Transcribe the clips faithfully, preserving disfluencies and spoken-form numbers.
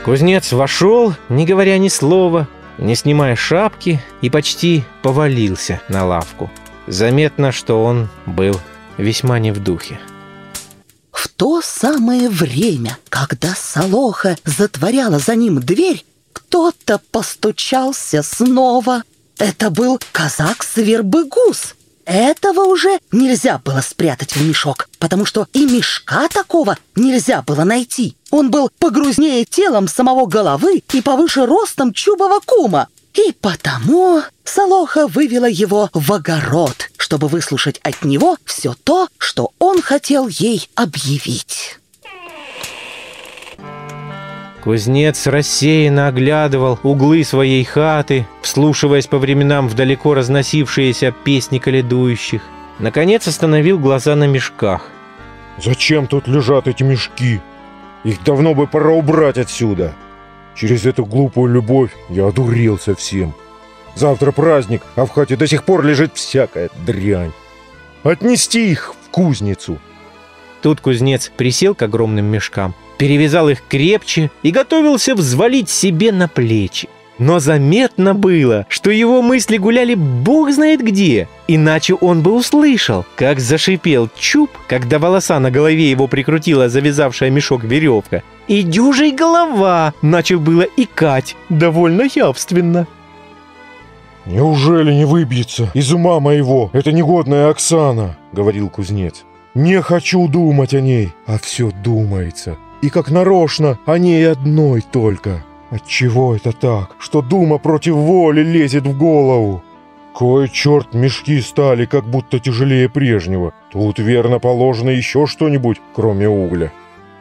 Кузнец вошел, не говоря ни слова, не снимая шапки, и почти повалился на лавку. Заметно, что он был весьма не в духе. В то самое время, когда Солоха затворяла за ним дверь, кто-то постучался снова. Это был казак Свербыгус. Этого уже нельзя было спрятать в мешок, потому что и мешка такого нельзя было найти. Он был погрузнее телом самого головы и повыше ростом чубова кума. И потому Солоха вывела его в огород, чтобы выслушать от него все то, что он хотел ей объявить. Кузнец рассеянно оглядывал углы своей хаты, вслушиваясь по временам в далеко разносившиеся песни колядующих. Наконец остановил глаза на мешках. «Зачем тут лежат эти мешки? Их давно бы пора убрать отсюда. Через эту глупую любовь я одурел совсем. Завтра праздник, а в хате до сих пор лежит всякая дрянь. Отнести их в кузницу». Тут кузнец присел к огромным мешкам, перевязал их крепче и готовился взвалить себе на плечи. Но заметно было, что его мысли гуляли бог знает где, иначе он бы услышал, как зашипел чуб, когда волоса на голове его прикрутила завязавшая мешок веревка, и дюжей голова начал было икать довольно явственно. «Неужели не выбьется из ума моего эта негодная Оксана?» — говорил кузнец. «Не хочу думать о ней, а все думается. И как нарочно о ней одной только. Отчего это так, что дума против воли лезет в голову? Кой черт мешки стали как будто тяжелее прежнего. Тут верно положено еще что-нибудь, кроме угля.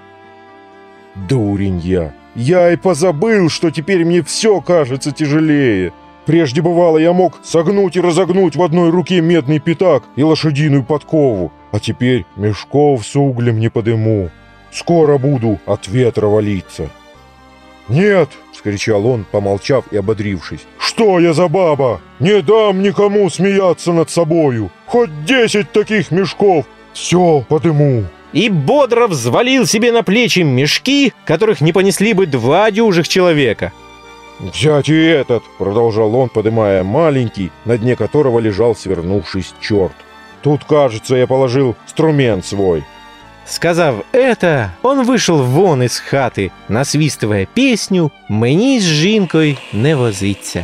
Дурень я. Я и позабыл, что теперь мне все кажется тяжелее. Прежде бывало, я мог согнуть и разогнуть в одной руке медный пятак и лошадиную подкову, а теперь мешков с углем не подыму. Скоро буду от ветра валиться». «Нет!» — вскричал он, помолчав и ободрившись. «Что я за баба? Не дам никому смеяться над собою! Хоть десять таких мешков! Все подыму!» И бодро взвалил себе на плечи мешки, которых не понесли бы два дюжих человека. «Взять и этот!» — продолжал он, подымая маленький, на дне которого лежал, свернувшись, черт. «Тут, кажется, я положил инструмент свой». Сказав это, он вышел вон из хати, насвистывая песню «Мені з жінкою не возиться».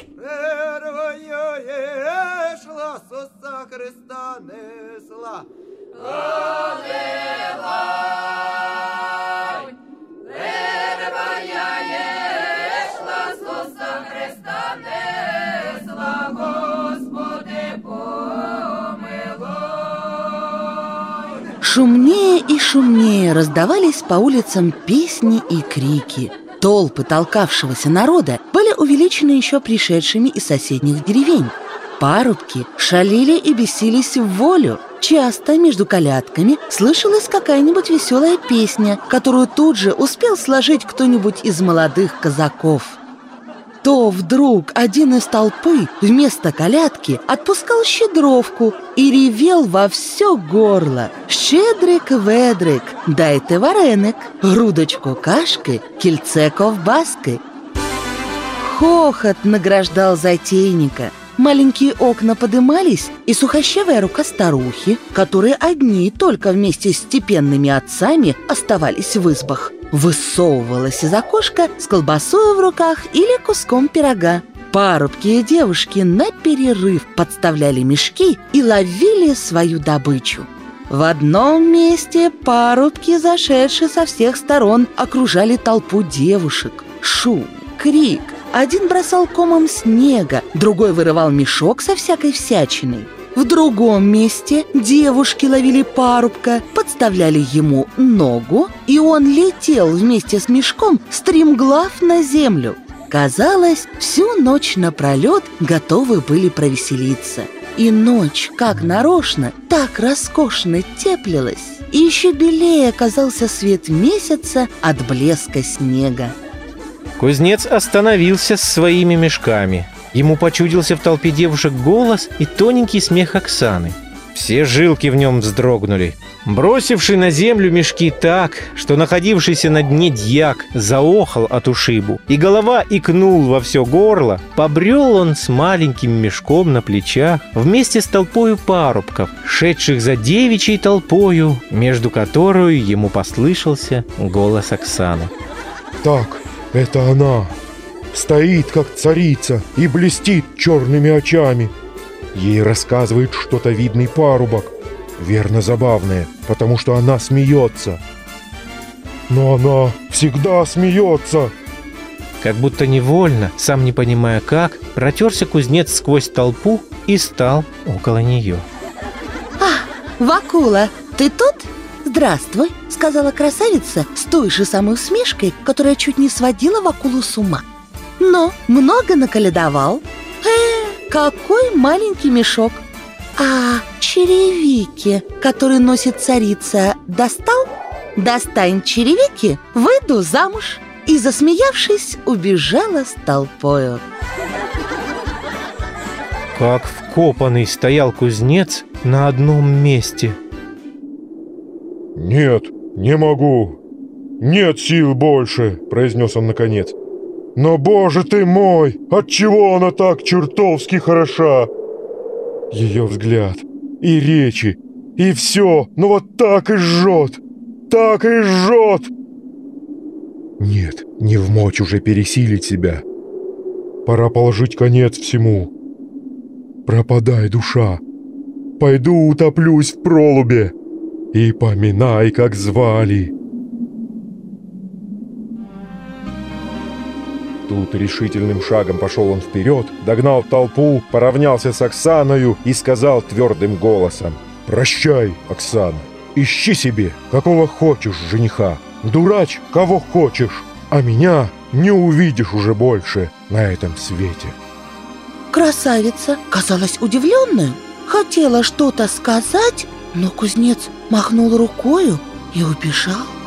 Шумнее и шумнее раздавались по улицам песни и крики. Толпы толкавшегося народа были увеличены еще пришедшими из соседних деревень. Парубки шалили и бесились в волю. Часто между колядками слышалась какая-нибудь веселая песня, которую тут же успел сложить кто-нибудь из молодых казаков. То вдруг один из толпы вместо колядки отпускал щедровку и ревел во все горло: «Щедрик-ведрик, дайте вареник, грудочку кашки, кільце ковбаски». Хохот награждал затейника. Маленькие окна подымались, и сухощавая рука старухи, которые одни только вместе с степенными отцами оставались в избах, высовывалась из окошка с колбасой в руках или куском пирога. Парубки и девушки на перерыв подставляли мешки и ловили свою добычу. В одном месте парубки, зашедшие со всех сторон, окружали толпу девушек. Шум, крик. Один бросал комом снега, другой вырывал мешок со всякой всячиной. В другом месте девушки ловили парубка, подставляли ему ногу, и он летел вместе с мешком стремглав на землю. Казалось, всю ночь напролет готовы были провеселиться. И ночь, как нарочно, так роскошно теплилась, и еще белее оказался свет месяца от блеска снега. Кузнец остановился с своими мешками. Ему почудился в толпе девушек голос и тоненький смех Оксаны. Все жилки в нем вздрогнули. Бросивший на землю мешки так, что находившийся на дне дьяк заохал от ушибу, и голова икнул во все горло, побрел он с маленьким мешком на плечах вместе с толпою парубков, шедших за девичьей толпою, между которую ему послышался голос Оксаны. Так, это она. Стоит, как царица, и блестит черными очами. Ей рассказывает что-то видный парубок. Верно, забавное, потому что она смеется. Но она всегда смеется. Как будто невольно, сам не понимая как, протерся кузнец сквозь толпу и стал около нее. «А, Вакула, ты тут? Здравствуй», — сказала красавица с той же самой усмешкой, которая чуть не сводила Вакулу с ума. «Ну, много наколедовал? Э, какой маленький мешок! А черевики, которые носит царица, достал? Достань черевики, выйду замуж». И, засмеявшись, убежала с толпою. Как вкопанный стоял кузнец на одном месте. «Нет, не могу. Нет сил больше», — произнес он наконец. «Но, боже ты мой, отчего она так чертовски хороша? Ее взгляд и речи, и все, ну вот так и жжет, так и жжет!» Нет, не вмочь уже пересилить себя. Пора положить конец всему. Пропадай, душа. Пойду утоплюсь в пролубе. И поминай, как звали. Тут решительным шагом пошел он вперед, догнал толпу, поравнялся с Оксаною и сказал твердым голосом: «Прощай, Оксана, ищи себе, какого хочешь жениха. Дурачь, кого хочешь, а меня не увидишь уже больше на этом свете». Красавица казалась удивленной, хотела что-то сказать, но кузнец махнул рукою и убежал.